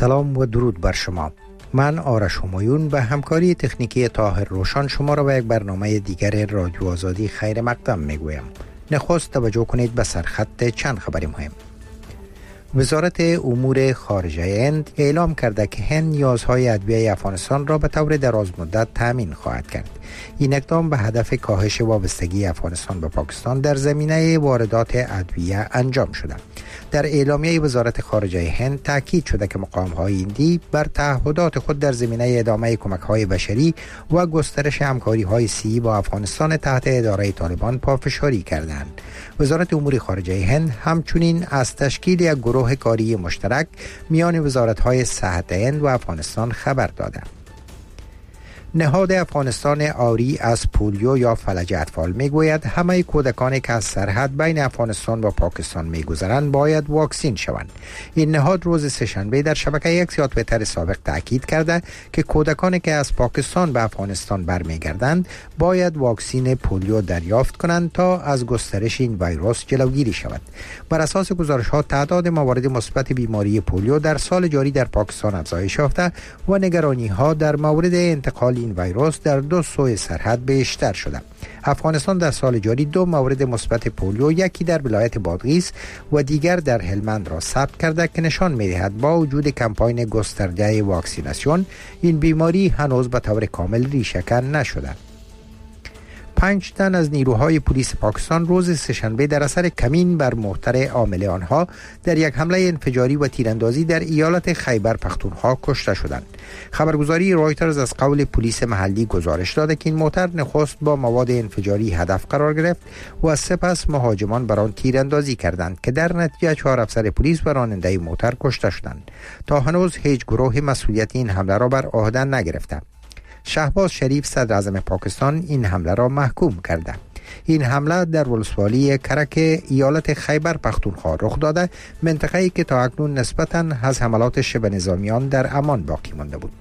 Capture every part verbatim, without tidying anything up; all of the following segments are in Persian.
سلام و درود بر شما. من آرش همایون به همکاری تکنیکی طاهر روشن شما را به یک برنامه دیگر رادیو آزادی خیر مقدم میگویم. نخست توجه کنید به سرخط چند خبر مهم. وزارت امور خارجه هند اعلام کرده که هند نیازهای ادویه افغانستان را به طور دراز مدت تامین خواهد کرد. این اقدام به هدف کاهش وابستگی افغانستان به پاکستان در زمینه واردات ادویه انجام شده. در اعلامیه وزارت خارجه هند تاکید شده که مقام‌های هندی بر تعهدات خود در زمینه ادامه کمک‌های بشری و گسترش همکاری‌های سیاسی با افغانستان تحت اداره طالبان پافشاری کردند. وزارت امور خارجه هند همچنین از تشکیل یک گروه کاری مشترک میان وزارت‌های صحت هند و افغانستان خبر داده. نهاد افغانستان آری از پولیو یا فلج اطفال میگوید همه کودکانی که از سرحد بین افغانستان و پاکستان میگذرند باید واکسین شوند. این نهاد روز سه‌شنبه در شبکه یک یا توییتر سابق تاکید کرده که کودکانی که از پاکستان به افغانستان برمیگردند باید واکسین پولیو دریافت کنند تا از گسترش این ویروس جلوگیری شود. بر اساس گزارش‌ها تعداد موارد مثبت بیماری پولیو در سال جاری در پاکستان افزایش یافته و نگرانی‌ها در مورد انتقال این ویروس در دو سوی سرحد بیشتر شده. افغانستان در سال جاری دو مورد مثبت پولیو، یکی در ولایت بادغیس و دیگر در هلمند را ثبت کرده که نشان می‌دهد با وجود کمپاین گسترده واکسیناسیون این بیماری هنوز به طور کامل ریشه‌کن نشده. پنج تن از نیروهای پلیس پاکستان روز سه‌شنبه در اثر کمین بر محتر عامل آنها در یک حمله انفجاری و تیراندازی در ایالت خیبر پختونخوا کشته شدند. خبرگزاری رایترز از قول پلیس محلی گزارش داده که این محتر نخست با مواد انفجاری هدف قرار گرفت و سپس مهاجمان بر آن تیراندازی کردند که در نتیجه چهار افسر پلیس و راننده محتر کشته شدند. تا هنوز هیچ گروه مسئولیت این حمله را بر عهده نگرفته. شهباز شریف صدر اعظم پاکستان این حمله را محکوم کرده. این حمله در ولسوالی کرک ایالت خیبر پختونخوا رخ داده، منطقه‌ای که تا اکنون نسبتاً از حملات شبه نظامیان در امان باقی مانده بود.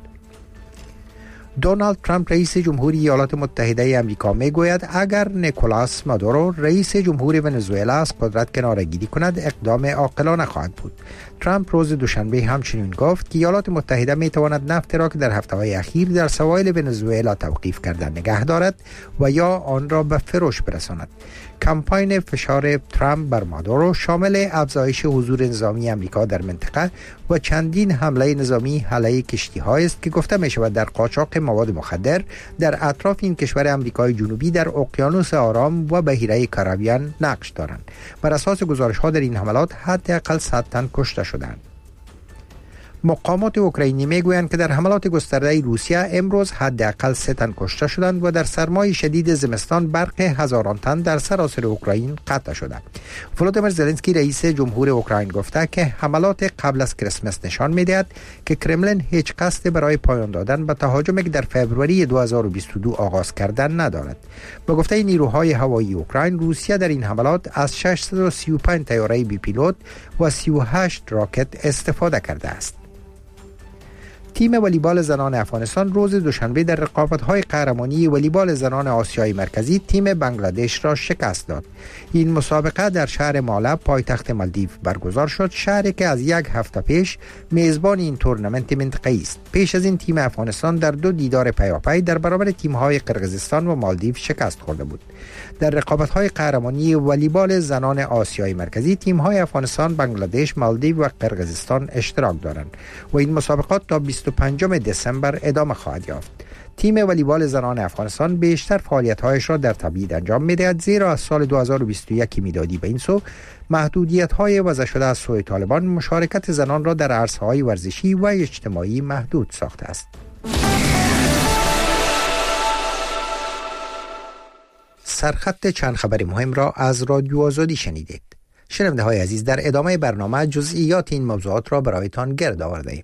دونالد ترامپ رئیس جمهوری ایالات متحده آمریکا میگوید اگر نیکولاس مادورو رئیس جمهور ونزوئلا از قدرت کناره‌گیری کند اقدام عاقلانه خواهد بود. ترامپ روز دوشنبه همچنین گفت که ایالات متحده می تواند نفت را که در هفته‌های اخیر در سواحل ونزوئلا توقیف کرده نگه دارد و یا آن را به فروش برساند. کمپاین فشار ترامپ بر مادورو شامل افزایش حضور نظامی آمریکا در منطقه و چندین حمله نظامی علیه کشتی‌هایی است که گفته می شود در قاچاق مواد مخدر در اطراف این کشور آمریکای جنوبی در اقیانوس آرام و بحیره کارائیبیان نقش دارند. بر اساس گزارش‌ها در این حملات حداقل صد تن کشته شدند. مقامات اوکراینی میگویند که در حملات گسترده روسیه امروز حداقل سه تن کشته شدند و در سرمای شدید زمستان برق هزاران تن در سراسر اوکراین قطع شده. ولودیمیر زلنسکی رئیس جمهور اوکراین گفته که حملات قبل از کریسمس نشان میدهد که کرملین هیچ قصد برای پایان دادن به تهاجمی که در فوریه دو هزار و بیست و دو آغاز کردن ندارد. به گفته نیروهای هوایی اوکراین، روسیه در این حملات از ششصد و سی و پنج طیاره بی پیلوت و سی و هشت راکت استفاده کرده است. تیم والیبال زنان افغانستان روز دوشنبه در رقابت‌های قهرمانی والیبال زنان آسیای مرکزی تیم بنگلادش را شکست داد. این مسابقه در شهر ماله پایتخت مالدیو برگزار شد، شهری که از یک هفته پیش میزبان این تورنمنت منطقه‌ای است. پیش از این تیم افغانستان در دو دیدار پیاپی در برابر تیم‌های قرقیزستان و مالدیو شکست خورده بود. در رقابت‌های قهرمانی والیبال زنان آسیای مرکزی تیم‌های افغانستان، بنگلادش، مالدیو و قرقیزستان اشتراک دارند و این مسابقات تا بیست و پنجم دسامبر ادامه خواهد یافت. تیم والیبال زنان افغانستان بیشتر فعالیت‌هایش را در تبعید انجام می‌دهد، زیرا از سال دو هزار و بیست و یک میلادی به این سو محدودیت‌های وضع شده از سوی طالبان مشارکت زنان را در عرصه‌های ورزشی و اجتماعی محدود ساخته است. سرخط چند خبر مهم را از رادیو آزادی شنیدید. شنونده های عزیز، در ادامه برنامه جزئیات این موضوعات را برایتان گرد آورده‌ایم.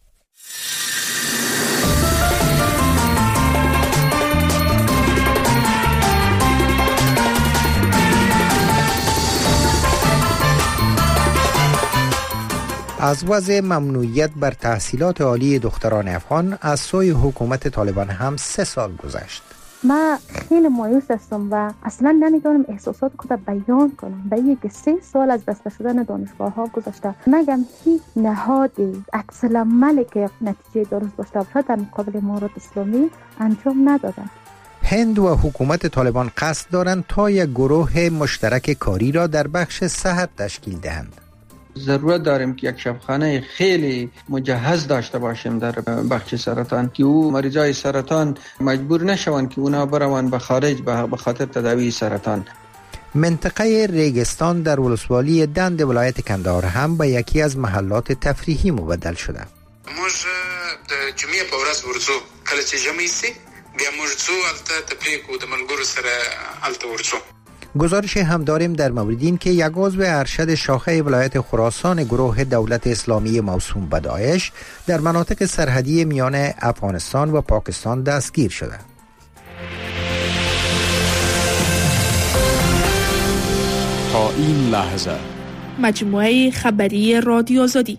از وضع ممنوعیت بر تحصیلات عالی دختران افغان از سوی حکومت طالبان هم سه سال گذشت. من خیلی مایوس هستم و اصلا نمیتونم احساسات خودم بیان کنم. به یک سه سال از بسته شدن دانشگاه ها گذشته، مگم هیچ نهادی عکس العملی که نتیجه درست داشته باشد در مقابل امارات اسلامی انجام ندادن. هند و حکومت طالبان قصد دارند تا یک گروه مشترک کاری را در بخش صحت تشکیل دهند. ضرورت داریم که یک شفاخانه خیلی مجهز داشته باشیم در بخش سرطان که او مریضای سرطان مجبور نشوند که اونا بروند به خارج به خاطر تداوی سرطان. منطقه ریگستان در ولسوالی دند ولایت کندهار هم به یکی از محلات تفریحی مبدل شده. موږ د جمعې په ورځ ورځو کله چې جمعې سي بیا موږ ځو الته تفریح کوو د ملګرو سره الته ورځو. گزارش هم داریم در مورد این که یک عضو ارشد شاخه ولایت خراسان گروه دولت اسلامی موسوم به داعش در مناطق سرحدی میان افغانستان و پاکستان دستگیر شده. تا این لحظه مجموعه خبری رادیو آزادی.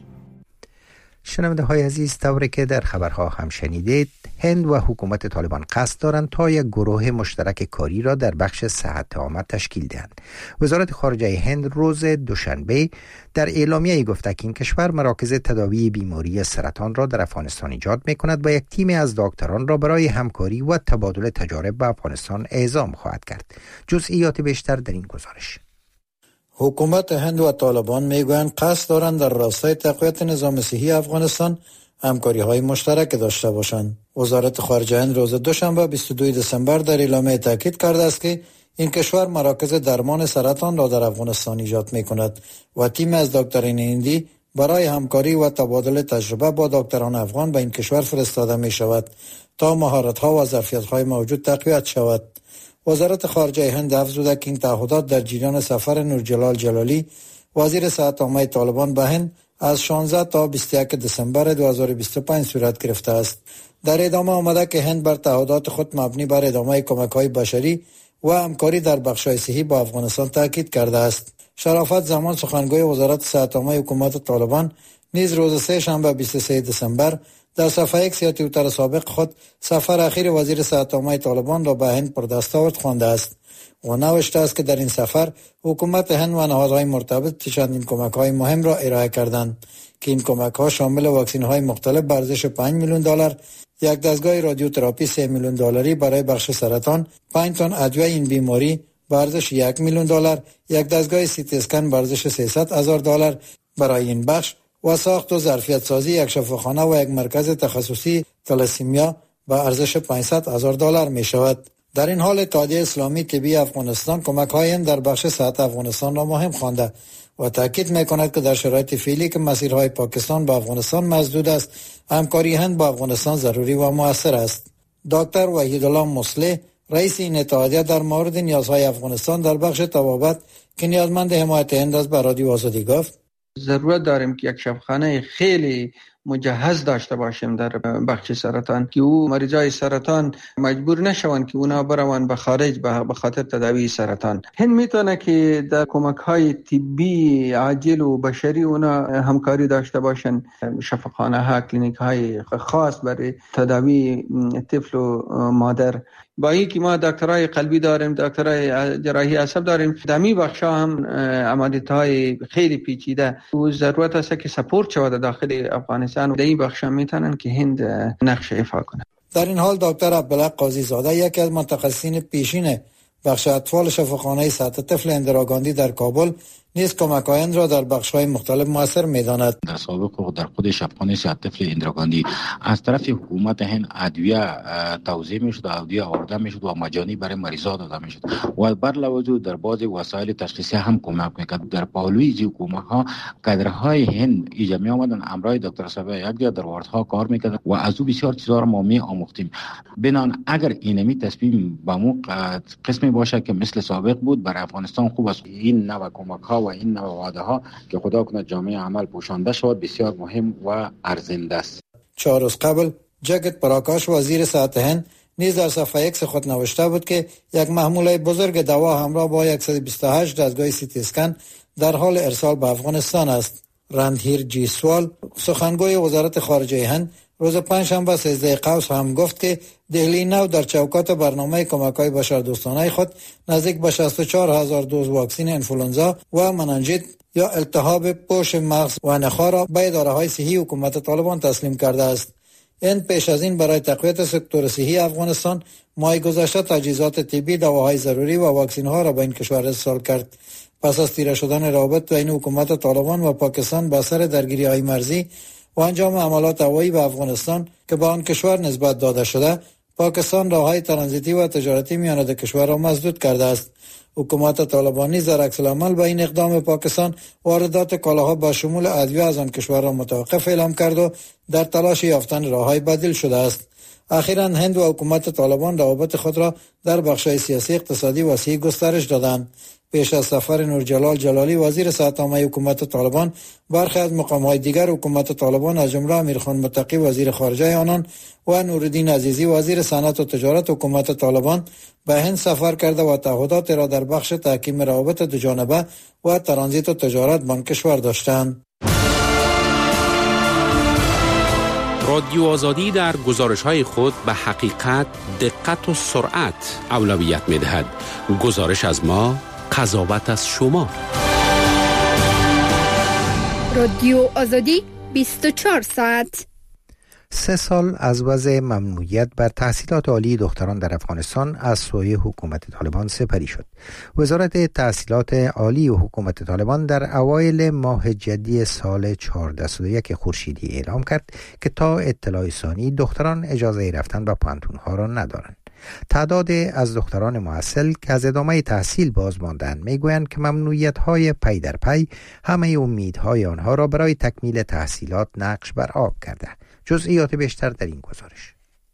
شنونده های عزیز، طوری که در خبرها هم شنیدید، هند و حکومت طالبان قصد دارند تا یک گروه مشترک کاری را در بخش صحت عامه تشکیل دهند. وزارت خارجه هند روز دوشنبه در اعلامیه گفته که این کشور مراکز تداوی بیماری سرطان را در افغانستان ایجاد می‌کند و یک تیم از دکتران را برای همکاری و تبادل تجارب به افغانستان اعزام خواهد کرد. جزئیات بیشتر در این گزارش. حکومت هند و طالبان میگویند قصد دارند در راستای تقویت نظام صحی افغانستان همکاری های مشترک داشته باشند. وزارت خارجه هند روز دوشنبه بیست و دوم دسامبر در اعلامیه تاکید کرده است که این کشور مراکز درمان سرطان را در افغانستان ایجاد میکند و تیم از دکتران هندی برای همکاری و تبادل تجربه با دکتران افغان به این کشور فرستاده می شود تا مهارت ها و ظرفیت های موجود تقویت شود. وزارت خارجه هند افزوده که این تعهدات در جریان سفر نورجلال جلالی وزیر صحت عامه طالبان به هند از شانزده تا بیست و یک دسامبر دو هزار و بیست و پنج صورت گرفته است. در ادامه آمده که هند بر تعهدات خود مبنی بر ادامه کمک‌های بشری و همکاری در بخش‌های صحی با افغانستان تاکید کرده است. شرافت زمان سخنگوی وزارت صحت عامه حکومت طالبان نیز روز سه شنبه بیست و سه دسامبر در صفحه یک توییتر سابق خود سفر اخیر وزیر صحت عامه طالبان را به هند پر دستاورد خوانده است و نوشته است که در این سفر حکومت هند و نهادهای مرتبط چندین کمک‌های مهم را ارائه کردند که این کمک‌ها شامل واکسن‌های مختلف به ارزش پنج میلیون دلار، یک دستگاه رادیوتراپی سه میلیون دلاری برای بخش سرطان، پنج تن ادویه این بیماری به ارزش یک میلیون دلار، یک دستگاه سی تی اسکن به ارزش سیصد هزار دلار برای این بخش و ساخت و ظرفیت سازی یک شفاخانه و یک مرکز تخصصی تلاسیمیا به ارزش پانصد هزار دلار می شود. در این حال اتحادیه اسلامی طبی افغانستان کمک‌های در بخش صحت افغانستان را مهم خوانده و تاکید می‌کند که در شرایط فعلی که مسیرهای پاکستان به افغانستان مسدود است، همکاری هند با افغانستان ضروری و مؤثر است. دکتر وحیدالله مصلح رئیس این اتحادیه در مورد نیازهای افغانستان در بخش طبابت که نیازمند حمایت هند است به رادیو آزادی گفت: ضرورت داریم که یک شفاخانه خیلی مجهز داشته باشیم در بخش سرطان که او مریضای سرطان مجبور نشوند که اونا بروند به خارج به خاطر تداوی سرطان. هند میتونه که در کمک‌های طبی عاجل و بشری اونا همکاری داشته باشن، شفاخانه ها، کلینیک های خاص برای تداوی طفل و مادر. با این که ما دکترای قلبی داریم، دکترای جراحی عصب داریم، دمی بخشا هم عملیات های خیلی پیچیده و ضرورت است که سپورت شود داخل افغانستان و در این بخشا میتونن که هند نقش ایفا کنه. در این حال دکتر عبدالله قاضی زاده یکی از متخصصین پیشین بخش اطفال شفاخانه سطح طفل اندراگاندی در کابل نیز کمک‌های هند را در بخش‌های مختلف مؤثر می‌داند. در سابق و در خود شفاخانه سطح طفل اندراگاندی از طرف حکومت هند ادویه توزیع می‌شد، ادویه آورده می‌شد و مجانی برای مریضان داده می‌شد و بر لوازم در بعض وسایل تشخیصی هم کمک می‌کرد. در پهلوی این کمک‌ها کادرهای هند اینجا می‌آمدند، امرای دکتر صاحب یک جا در واردها کار می‌کردند و از او بسیار چیزا را ما می‌آموختیم. بنان اگر اینمی تصمیم به مو قسمی باشه که مثل سابق بود برای افغانستان خوب است. این نوع کمک‌ها و این نوع وعده ها که خدا کنه جامعه عمل پوشانده شود بسیار مهم و ارزنده است. چهار روز قبل جگت پراکاش وزیر صحت هند نیز در صفحه ایکس خود نوشته بود که یک محموله بزرگ دوا همراه با صد و بیست و هشت دستگاه سی تی اسکن در حال ارسال به افغانستان است. رندهیر جیسوال سخنگوی وزارت خارجه هند روز پنجشنبه سیزده قوس هم گفت که دهلی نو در چوکات برنامه کمک‌های بشردوستانه خود نزدیک به شصت و چهار هزار دوز واکسن انفلوانزا و مننژیت یا التهاب پوش مغز و نخاع را به اداره‌های صحی حکومت طالبان تسلیم کرده است. این پیش از این برای تقویت سکتور صحی افغانستان ماه گذشته تجهیزات طبی، دواهای ضروری و واکسن ها را به این کشور ارسال کرد. پس از تیره شدن روابط بین حکومت طالبان و پاکستان با اثر درگیری‌های مرزی و انجام حملات هوایی به افغانستان که به آن کشور نسبت داده شده، پاکستان راههای ترانزیتی و تجارتی میان دو کشور را مسدود کرده است. حکومت طالبانی در عکس العمل به این اقدام پاکستان واردات کالاها با شمول ادویه از آن کشور را متوقف اعلام کرد و در تلاش یافتن راههای بدیل شده است. اخیراً هند و حکومت طالبان روابط خود را در بخش‌های سیاسی، اقتصادی و صحی گسترش دادند. پیش از سفر نورجلال جلالی وزیر صحت عامه حکومت طالبان، برخی از مقام‌های دیگر حکومت طالبان از جمله امیرخان متقی وزیر خارجه آنان و نورالدین عزیزی وزیر صنعت و تجارت حکومت طالبان به هند سفر کرده و تعهدات را در بخش تحکیم روابط دوجانبه و ترانزیت و تجارت با کشور داشتند. رادیو آزادی در گزارش‌های خود به حقیقت، دقت و سرعت اولویت می‌دهد. گزارش از ما، قضاوت از شما. رادیو آزادی بیست و چهار ساعت. سه سال از وضع ممنوعیت بر تحصیلات عالی دختران در افغانستان از سوی حکومت طالبان سپری شد. وزارت تحصیلات عالی و حکومت طالبان در اوایل ماه جدی سال چهارده صد و یک خورشیدی اعلام کرد که تا اطلاع ثانی دختران اجازه رفتن به پانتونها را ندارند. تعداد از دختران محصل که از ادامه تحصیل باز ماندند میگویند که ممنوعیت‌های پی در پی همه امیدهای آنها را برای تکمیل تحصیلات نقش بر آب کرده. جزئیات بیشتر در این گزارش.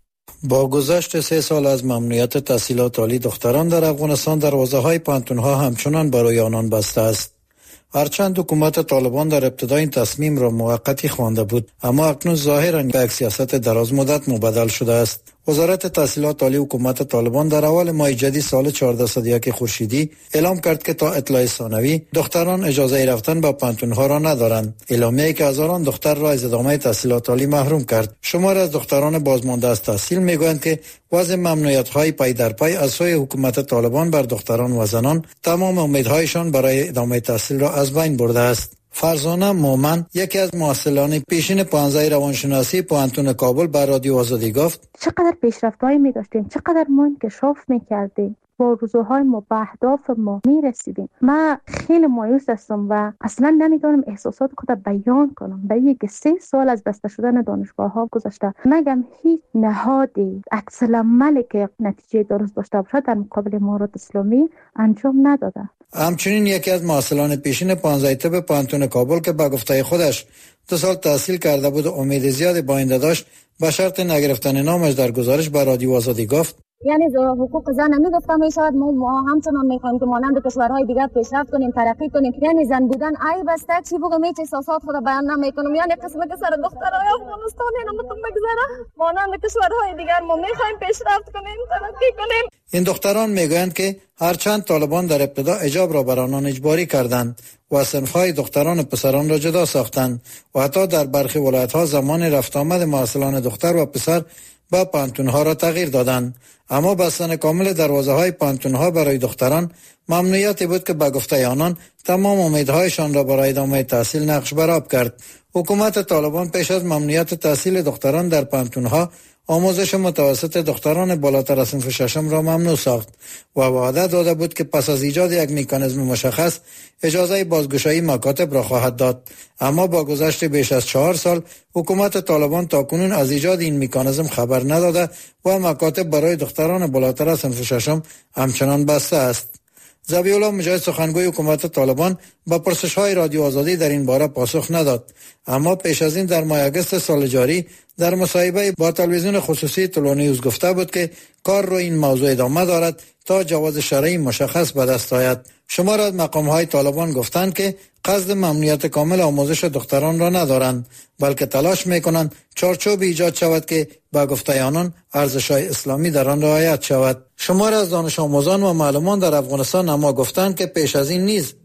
با گذشت سه سال از ممنوعیت تحصیلات عالی دختران در افغانستان، دروازه‌های پانتون‌ها همچنان برای آنان بسته است. هرچند حکومت طالبان در ابتدا این تصمیم را موقتی خوانده بود، اما اکنون ظاهراً به یک سیاست دراز مدت مبدل شده است. وزارت تحصیلات عالی حکومت طالبان در اول ماه جدی سال چهارده صد و یک خورشیدی اعلام کرد که تا اطلاع ثانوی دختران اجازه رفتن به پانتون‌ها را ندارند. اعلامیه‌ای که هزاران دختر را از ادامه تحصیلات عالی محروم کرد. شمار از دختران بازمانده از تحصیل میگویند که وضع ممنوعیت‌های پی در پی از سوی حکومت طالبان بر دختران و زنان تمام امیدهایشان برای ادامه تحصیل را از بین برده است. فرزانه مومن، یکی از محصلان پیشین پانزده روانشناسی پوهنتون کابل، به رادیو آزادی گفت: چقدر پیشرفت‌هایی می داشتیم، چقدر ما انکشاف می‌کردیم، با روزهای ما به اهداف ما می‌رسیدیم. من خیلی مایوس هستم و اصلا نمی‌دونم احساسات خودم بیان کنم. به اینکه سه سال از بسته شدن دانشگاه‌ها گذشته، مگم هیچ نهادی عکس العملی که نتیجه درست داشته باشه در مقابل امارات اسلامی انجام نداده. همچنین یکی از محصلان پیشین پانزده طب پوهنتون کابل که به گفته خودش دو سال تحصیل کرده بود و امید زیادی با آینده داشت، به شرط نگرفتن نامش در گزارش به رادیو آزادی گفت: یعنی حقوق زن نمیگفتم میشود، ما همچنان میخوایم که مانند کشورهای دیگر پیشرفت کنیم، ترقی کنیم. یعنی زن بودن عیب است، چی بگم هیچ احساسات خود بیان نمیکنم. یعنی قسمت که سر دخترای افغانستان نمیتونم بگذره، مانند کشورهای دیگر ما میخوایم پیشرفت کنیم، ترقی کنیم. این دختران میگویند که هرچند طالبان در ابتدا حجاب را بر آنان اجباری کردند و صنف‌های دختران و پسران را جدا ساختند و حتی در برخی ولایت‌ها زمان رفت آمد محصلان دختر و پسر با پانتون‌ها را تغییر دادند، اما بستن کامل دروازه‌های پانتون‌ها برای دختران ممنوعیتی بود که به گفته آنان تمام امیدهایشان را برای ادامه تحصیل نقش بر آب کرد. حکومت طالبان پیش از ممنوعیت تحصیل دختران در پانتون‌ها آموزش متوسط دختران بالاتر از صنف ششم را ممنوع ساخت و وعده داده بود که پس از ایجاد یک مکانیزم مشخص اجازه بازگشایی مکاتب را خواهد داد. اما با گذشت بیش از چهار سال حکومت طالبان تاکنون از ایجاد این مکانیزم خبر نداده و مکاتب برای دختران بالاتر از صنف ششم همچنان بسته است. ذبیح الله مجاهد، سخنگوی حکومت طالبان، با پرسش‌های رادیو آزادی در این باره پاسخ نداد، اما پیش از این در ماه اگست سال جاری در مصاحبه با تلویزیون خصوصی طلوع نیوز گفته بود که کار رو این موضوع ادامه دارد تا جواز شرعی مشخص به دست آید. شمار از مقام‌های طالبان گفتند که قصد ممنوعیت کامل آموزش دختران را ندارند، بلکه تلاش می‌کنند چارچوب ایجاد شود که با گفته آنان ارزش‌های اسلامی در آن رعایت شود. شمار از دانش آموزان و معلمان در افغانستان اما گفتند که پیش از این نیز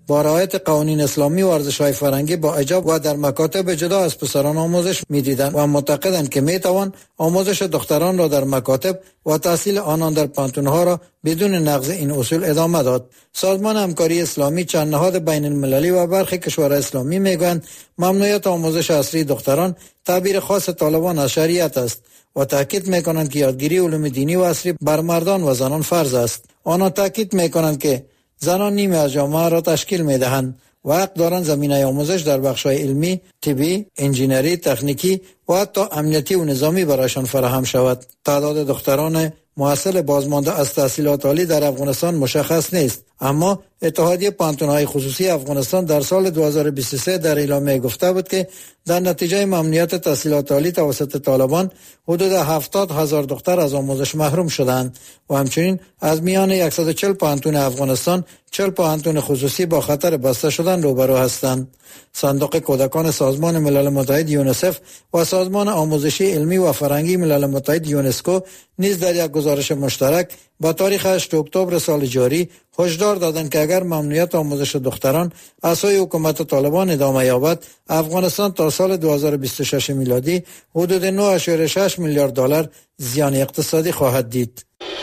با رعایت قوانین اسلامی و ارزش‌های فرهنگی با حجاب و در مکاتب جدا از پسران آموزش می‌دیدند و معتقدند که می‌توان آموزش دختران را در مکاتب و تحصیل آنان در پانتون‌ها را بدون نقض این اصول ادامه داد. سازمان همکاری اسلامی، چند نهاد بین المللی و برخی کشورهای اسلامی میگویند ممنوعیت آموزش عصری دختران تعبیر خاص طالبان از شریعت است و تاکید میکنند که یادگیری علوم دینی و عصری بر مردان و زنان فرض است. آنها تاکید میکنند که زنان نیمه از جامعه را تشکیل میدهند و حق دارند زمینه آموزش در بخش‌های علمی، طبی، انجینری، تکنیکی و حتی امنیتی و نظامی برایشان فراهم شود. تعداد دختران محصل بازمانده از تحصیلات عالی در افغانستان مشخص نیست، اما اتحادیه پانتون‌های خصوصی افغانستان در سال دو هزار و بیست و سه در اعلامیه گفته بود که در نتیجه ممنوعیت تحصیلات عالی توسط طالبان حدود هفتاد هزار دختر از آموزش محروم شدند و همچنین از میان صد و چهل پانتون افغانستان چهل پانتون خصوصی با خطر بسته شدن روبرو هستند. صندوق کودکان سازمان ملل متحد یونیسف و سازمان آموزشی علمی و فرهنگی ملل متحد یونسکو نیز در یک گزارش مشترک با تاریخ هشتم اکتبر سال جاری هشدار دادند که اگر ممنوعیت آموزش دختران از سوی حکومت طالبان ادامه یابد، افغانستان تا سال دو هزار و بیست و شش میلادی حدود نه و شش میلیارد دلار زیان اقتصادی خواهد دید.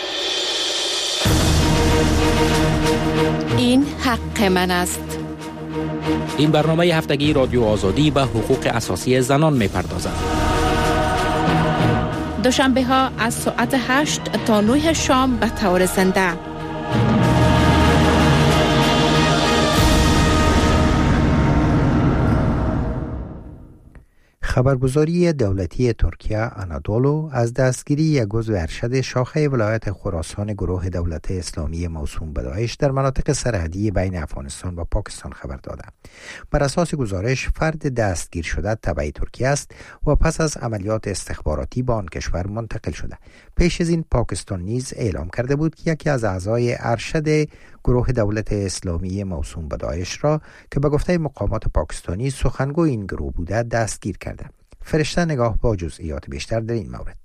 این حق من است. این برنامه هفتگی رادیو آزادی به حقوق اساسی زنان می‌پردازد. دوشنبه ها از ساعت هشت تا نه شام به طور زنده. خبرگزاری دولتی ترکیه آنادولو از دستگیری یک عضو ارشد شاخه ولایت خراسان گروه دولت اسلامی موسوم به داعش در مناطق سرحدی بین افغانستان و پاکستان خبر داده. بر اساس گزارش فرد دستگیر شده تبع ترکیه است و پس از عملیات استخباراتی به آن کشور منتقل شده. پیش از این پاکستان نیز اعلام کرده بود که یکی از اعضای ارشد گروه دولت اسلامی موسوم به داعش را که به گفته مقامات پاکستانی سخنگوی این گروه بوده دستگیر کرده. فرشته نگاه با جزئیات بیشتر در این مورد.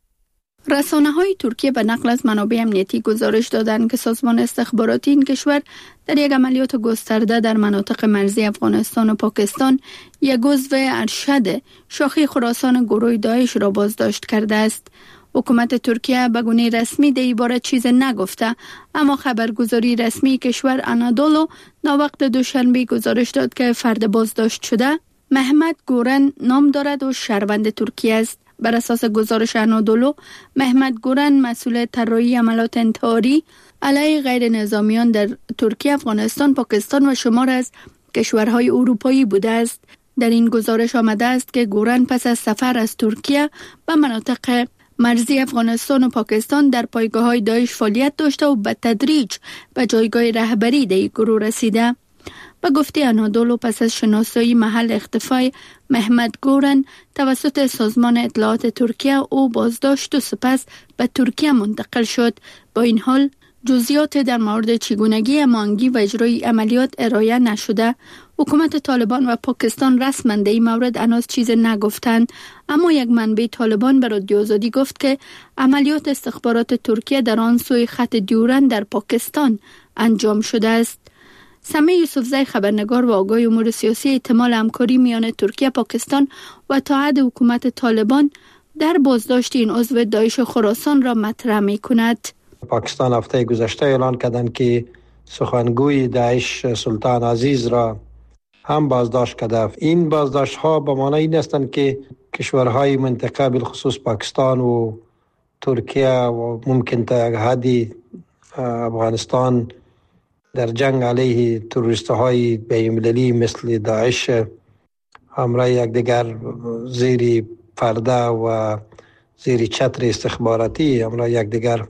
رسانه‌های ترکیه به نقل از منابع امنیتی گزارش دادند که سازمان استخباراتی این کشور در یک عملیات گسترده در مناطق مرزی افغانستان و پاکستان یک عضو ارشد شاخه خراسان گروه داعش را بازداشت کرده است. حکومت ترکیه به گونه رسمی در این باره چیز نگفته، اما خبرگزاری رسمی کشور آنادولو ناوقت دوشنبه گزارش داد که فرد بازداشت شده محمد گورن نام دارد و شهروند ترکیه است. بر اساس گزارش آنادولو، محمد گورن مسئول طراحی عملیات انتحاری علیه غیر نظامیان در ترکیه، افغانستان، پاکستان و شمار از کشورهای اروپایی بوده است. در این گزارش آمده است که گورن پس از سفر از ترکیه به مناطق مرزی افغانستان و پاکستان در پایگاه‌های داعش فعالیت داشته و به تدریج به جایگاه رهبری در گروه رسیده. به گفته آنادولو، پس از شناسایی محل اختفای محمد گورن توسط سازمان اطلاعات ترکیه او بازداشت و سپس به ترکیه منتقل شد. با این حال جزئیات در مورد چگونگی هماهنگی و اجرای عملیات ارائه نشده. حکومت طالبان و پاکستان رسما در این مورد هنوز چیز نگفتند، اما یک منبع طالبان به رادیو آزادی گفت که عملیات استخبارات ترکیه در آن سوی خط دیورند در پاکستان انجام شده است. سمیع یوسفزی، خبرنگار و آگاه امور سیاسی، احتمال همکاری میان ترکیه، پاکستان و اتحاد حکومت طالبان در بازداشت این عضو داعش خراسان را مطرح می کند. پاکستان هفته گذشته اعلان کردند که سخنگوی داعش سلطان عزیز را هم بازداشت کرده. این بازداشت ها به معنی این هستند که کشورهای منطقه بالخصوص پاکستان و ترکیه و ممکن تا حدی افغانستان در جنگ علیه تروریست های بین‌المللی مثل داعش همراه یک دیگر زیر پرده و زیر چتر استخباراتی همراه یک دیگر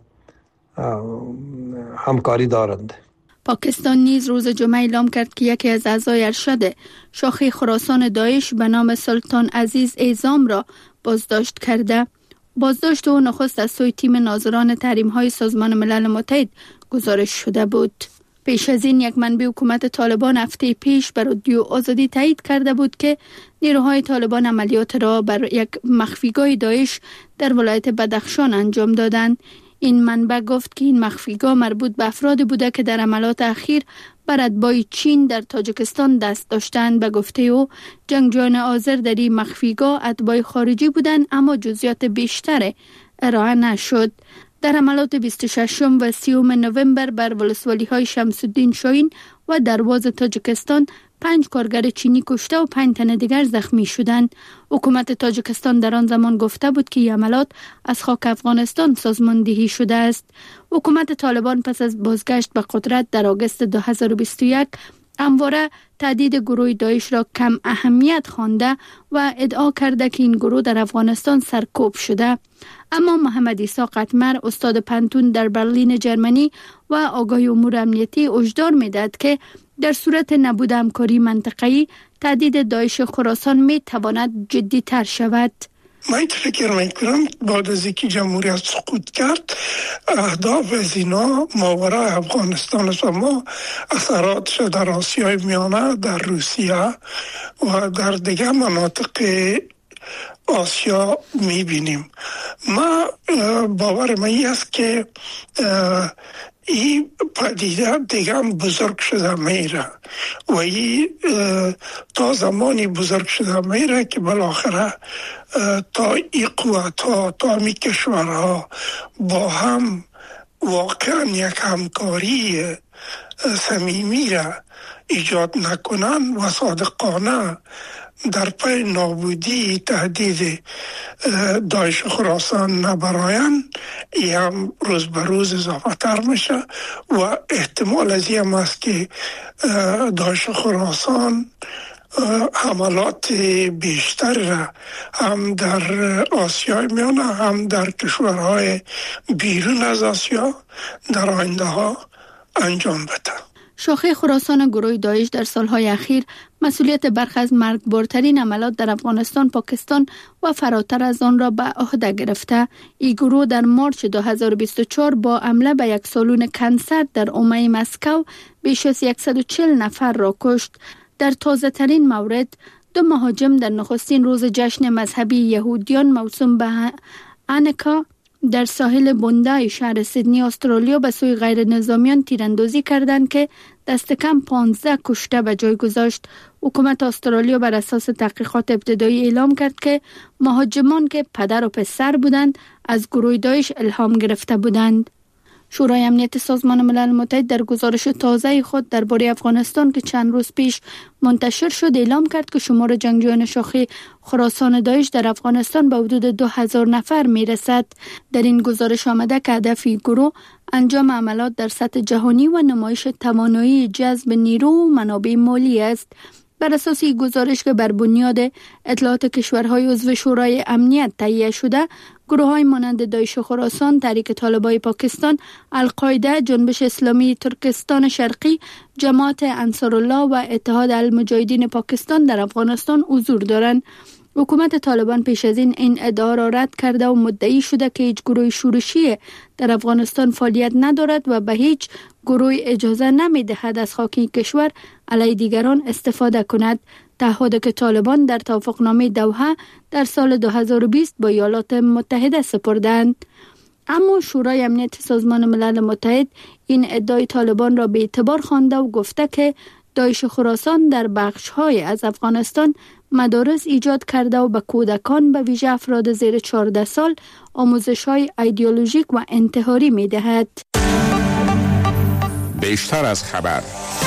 همکاری دارند. پاکستان نیز روز جمعه اعلام کرد که یکی از اعضای ارشد شاخه خراسان داعش به نام سلطان عزیز اعظام را بازداشت کرده. بازداشت او نخست از سوی تیم ناظران تحریم‌های سازمان ملل متحد گزارش شده بود. پیش از این یک منبع حکومت طالبان هفته پیش بر رادیو آزادی تایید کرده بود که نیروهای طالبان عملیات را بر یک مخفیگاه داعش در ولایت بدخشان انجام دادند. این منبع گفت که این مخفیگاه مربوط به افراد بوده که در عملات اخیر بر اتباع چین در تاجیکستان دست داشتند. به گفته او جنگجویان آذر در این مخفیگاه اتباع خارجی بودند، اما جزئیات بیشتر ارائه نشد. در عملات بیست و ششم و سیوم نوامبر بر ولسوالی های شمس الدین شاهین و درواز تاجیکستان پنج کارگر چینی کشته و پنج تن دیگر زخمی شدند. حکومت تاجیکستان در آن زمان گفته بود که این عملات از خاک افغانستان سازماندهی شده است. حکومت طالبان پس از بازگشت به قدرت در آگوست دو هزار و بیست و یک همواره تهدید گروه داعش را کم اهمیت خوانده و ادعا کرده که این گروه در افغانستان سرکوب شده. اما محمد عیسی قطمر، استاد پنتون در برلین جرمنی و آگاه امور امنیتی، هشدار می‌دهد که در صورت نبود همکاری منطقه‌ای تهدید داعش خراسان می‌تواند جدی‌تر شود. من فکر میکنم بعد از اینکه جمهوریت سقوط کرد اهداف از اینا ماورای افغانستان است و ما اثراتش در آسیای میانه، در روسیه و در دیگه مناطق آسیا میبینیم. ما باور من است که این پدیده دیگه هم بزرگ شده میره و این تا زمانی بزرگ شده میره که بالاخره تا این قوت ها، تا می کشورها با هم واقعا یک همکاری صمیمی را ایجاد نکنن و صادقانه در پی نابودی تهدید داعش خراسان نبراین، این هم روز به روز اضافه تر میشه و احتمال از این هم است که داعش خراسان حملات بیشتر را هم در آسیای میانه هم در کشورهای بیرون از آسیا در آینده ها انجام بده. شاخه خراسان گروه داعش در سالهای اخیر مسئولیت برخی از مرگبارترین عملات در افغانستان، پاکستان و فراتر از آن را به عهده گرفته. این گروه در مارچ دو هزار و بیست و چهار با حمله به یک سالن کنسرت در حومه مسکو بیش از صد و چهل نفر را کشت. در تازه ترین مورد، دو مهاجم در نخستین روز جشن مذهبی یهودیان موسوم به هانوکا در ساحل بوندای شهر سیدنی استرالیا به سوی غیر نظامیان تیراندازی کردند که دست کم پانزده کشته به جای گذاشت. حکومت استرالیا بر اساس تحقیقات ابتدایی اعلام کرد که مهاجمان که پدر و پسر بودند از گروه داعش الهام گرفته بودند. شورای امنیت سازمان ملل متحد در گزارش تازه خود درباره افغانستان که چند روز پیش منتشر شد اعلام کرد که شمار جنگجویان شاخه خراسان داعش در افغانستان به حدود دو هزار نفر میرسد. در این گزارش آمده که هدف گروه انجام عملات در سطح جهانی و نمایش توانایی جذب نیرو و منابع مالی است. بر اساس این گزارش که بر بنیاد اطلاعات کشورهای عضو شورای امنیت تهیه شده، گروه‌های مانند داعش خراسان، تحریک طالبان پاکستان، القاعده، جنبش اسلامی ترکستان شرقی، جماعت انصارالله و اتحاد المجاهدین پاکستان در افغانستان حضور دارند. حکومت طالبان پیش از این این ادعا را رد کرده و مدعی شده که هیچ گروه شورشی در افغانستان فعالیت ندارد و به هیچ گروه اجازه نمی‌دهد از خاک کشور علیه دیگران استفاده کند. تعهدی که طالبان در توافقنامه دوحه در سال دو هزار و بیست با ایالات متحده سپردند. اما شورای امنیت سازمان ملل متحد این ادعای طالبان را به اعتبار خوانده و گفته که داعش خراسان در بخش‌های از افغانستان مدارس ایجاد کرده و به کودکان به ویژه افراد زیر چهارده سال آموزش‌های ایدئولوژیک و انتحاری می‌دهد. بیشتر از خبر.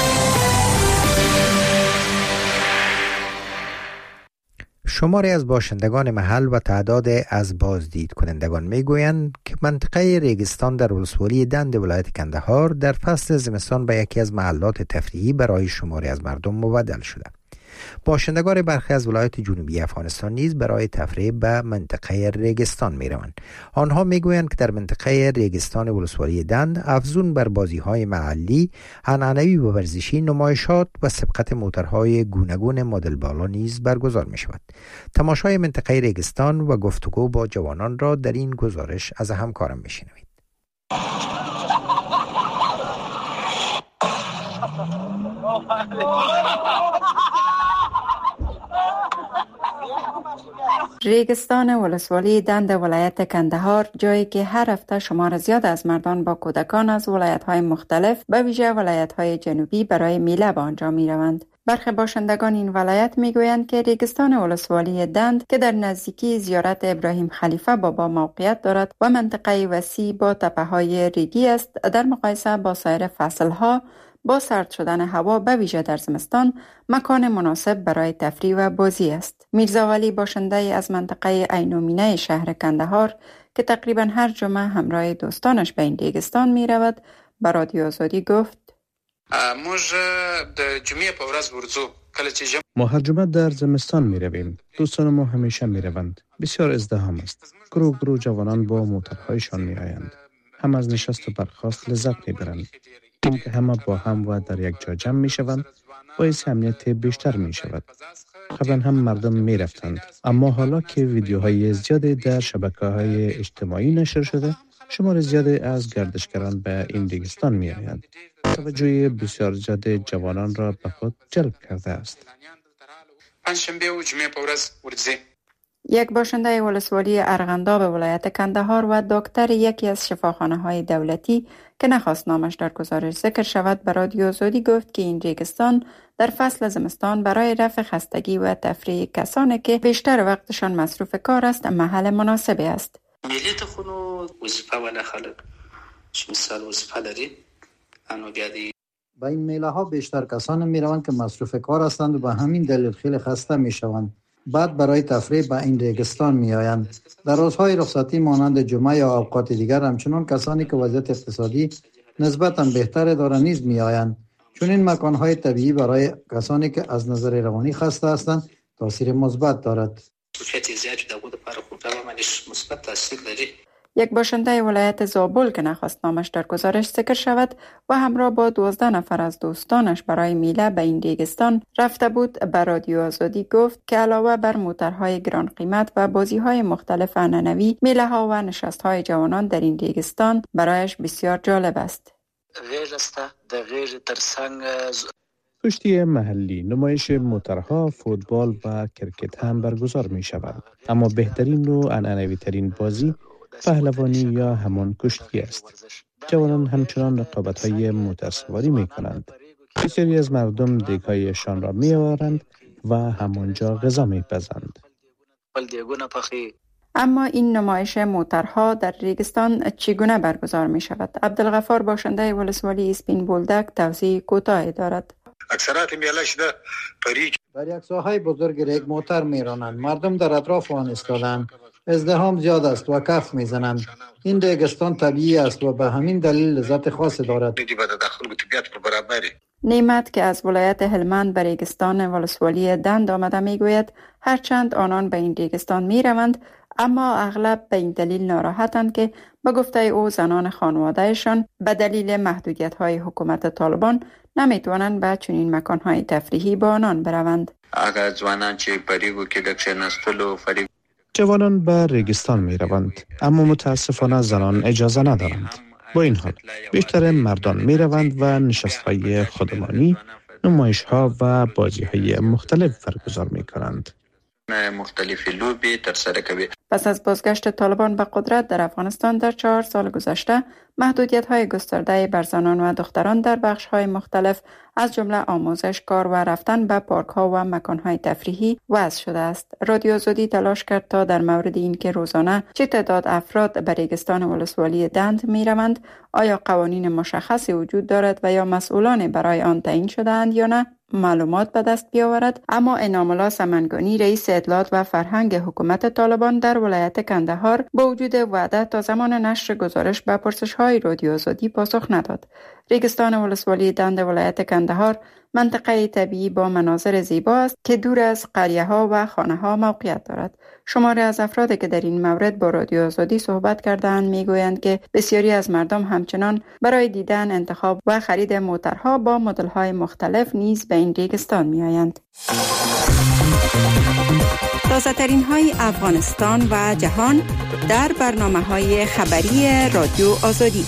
شماری از باشندگان محل و تعداد از بازدید کنندگان میگویند که منطقه ریگستان در ولسوالی دند ولایت کندهار در فصل زمستان به یکی از محلات تفریحی برای شماری از مردم مبدل شده. باشندگان برخی از ولایات جنوبی افغانستان نیز برای تفریح به منطقه ریگستان می روند. آنها می گویند که در منطقه ریگستان ولسوالی دند افزون بر بازی های محلی، عنعنوی و ورزشی، نمایشات و سبقت موتورهای گوناگون مدل بالا نیز برگزار می شود. تماشای منطقه ریگستان و گفتگو با جوانان را در این گزارش از همکارم بشنوید. ریگستان ولسوالی دند ولایت کندهار جایی که هر هفته شمار زیاد از مردان با کودکان از ولایت‌های مختلف به ویژه ولایت‌های جنوبی برای میله به آنجا می‌روند. برخی باشندگان این ولایت میگویند که ریگستان ولسوالی دند که در نزدیکی زیارت ابراهیم خلیفه بابا موقعیت دارد و منطقه وسیع با تپه‌های ریگی است، در مقایسه با سایر فصل‌ها با سرد شدن هوا به ویژه در زمستان مکان مناسب برای تفریح و بازی است. میرزا ولی باشنده از منطقه عینومینه شهر کندهار که تقریبا هر جمعه همراه دوستانش به این ریگستان می رود به رادیو آزادی گفت: ما هر جمعه در زمستان می رویم. دوستان ما همیشه می روند. بسیار ازدحام است. گروه گروه جوانان با موترهایشان می آیند. هم از نشست و برخاست لذت می برند. این که همه با هم و در یک جا جمع می شوند باعث امنیت بیشتر می شود. قبلا هم مردم می رفتند، اما حالا که ویدیوهای زیادی در شبکه‌های اجتماعی نشر شده، شمار زیادی از گردشگران به این ریگستان می آیند. توجه بسیار زیاد جوانان را به خود جلب کرده است. یک باشنده ولسوالی ارغنداب ولایت کندهار و دکتر یکی از شفاخانه‌های دولتی که نخواست نامش در گزارش ذکر شود به رادیو آزادی گفت که این ریگستان در فصل زمستان برای رفع خستگی و تفریح کسانی که بیشتر وقتشان مصروف کار است محل مناسبی است. ملیت خونو وظیفه ولا خلق مثال وظیفه لري انو بیادی با این میله ها بیشتر کسان می روند که مصروف کار هستند و به همین دلیل خیلی خسته می شوند. بعد برای تفریح به این ریگستان می آیند. در روزهای رخصتی مانند جمعه یا اوقات دیگر همچنان کسانی که وضعیت اقتصادی نسبتاً بهتر دارند نیز می آیند. چون این مکانهای طبیعی برای کسانی که از نظر روانی خسته هستند تاثیر مثبت دارد. یک باشنده ولایت زابل که نخواست نامش در گزارش ذکر شود و همراه با دوازده نفر از دوستانش برای میله به این ریگستان رفته بود به رادیو آزادی گفت که علاوه بر موترهای گران قیمت و بازی‌های مختلف عنعنوی، میله‌ها و نشست‌های جوانان در این ریگستان برایش بسیار جالب است. کشتی محلی، نمایش موترها، فوتبال و کرکت هم برگزار می شود. اما بهترین و عنعنوی ترین بازی پهلوانی یا همان کشتی است. جوانان همچنان رقابت‌های موترسواری می کنند. بسیاری از مردم دیگ‌هایشان را می آورند و همانجا غذا می پزند. اما این نمایش موترها در ریگستان چگونه برگزار می شود؟ عبدالغفار باشنده ولسوالی اسپین بولدک توضیح کوتاهی دارد. اکثرات میله شده پریک در یک ساحه بزرگ ریگ موتر میرانند. مردم در اطراف آن ایستادند. ازدحام زیاد است و کف میزنند. این ریگستان طبیعی است و به همین دلیل لذت خاص دارد. نعمت که از ولایت هلمند به ریگستان ولسوالی دند آمده میگوید هرچند آنان به این ریگستان میروند اما اغلب به این دلیل ناراحتند که به گفته او زنان خانوادهشان به دلیل محدودیت‌های حکومت طالبان نمیتوانند به چنین مکان‌های تفریحی با آنان بروند. اگر جوانان چه پریگو که دکشه نستلو فریب جوانان به ریگستان می روند اما متاسفانه زنان اجازه ندارند. با این حال بیشتر مردان می روند و نشست‌های خودمانی، نمایش‌ها و بازی‌های مختلف برگزار می کنند. مختلف لوبی ترسره کوي. پس از بازگشت طالبان به قدرت در افغانستان در چهار سال گذشته محدودیت‌های گسترده بر زنان و دختران در بخش‌های مختلف از جمله آموزش، کار و رفتن به پارک‌ها و مکان‌های تفریحی وضع شده است. رادیو آزادی تلاش کرد تا در مورد این که روزانه چه تعداد افراد به ریگستان ولسوالی دند می‌روند، آیا قوانین مشخصی وجود دارد و یا مسئولان برای آن تعیین شده‌اند یا نه، معلومات به دست بیاورد، اما انعام الله سمنگانی رئیس اطلاعات و فرهنگ حکومت طالبان در ولایت کندهار با وجود وعده تا زمان نشر گزارش به پرسش‌های رادیو آزادی پاسخ نداد. ریگستان ولسوالی دند ولایت کندهار منطقه طبیعی با مناظر زیبا است که دور از قریه‌ها و خانه‌ها موقعیت دارد. شماری از افرادی که در این مورد با رادیو آزادی صحبت کردند میگویند که بسیاری از مردم همچنان برای دیدن، انتخاب و خرید موترها با مدل‌های مختلف نیز به این ریگستان می‌آیند. تازه‌ترین های افغانستان و جهان در برنامه‌های خبری رادیو آزادی.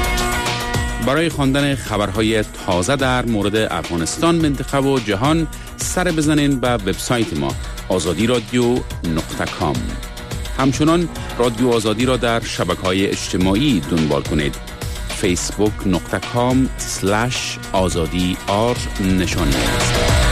برای خواندن خبرهای تازه در مورد افغانستان، منطقه و جهان سر بزنین به وبسایت ما آزادی رادیو نقطه کام. همچنان رادیو آزادی را در شبکه‌های اجتماعی دنبال کنید. فیسبوک نقطه کام سلش آزادی آر نشان است.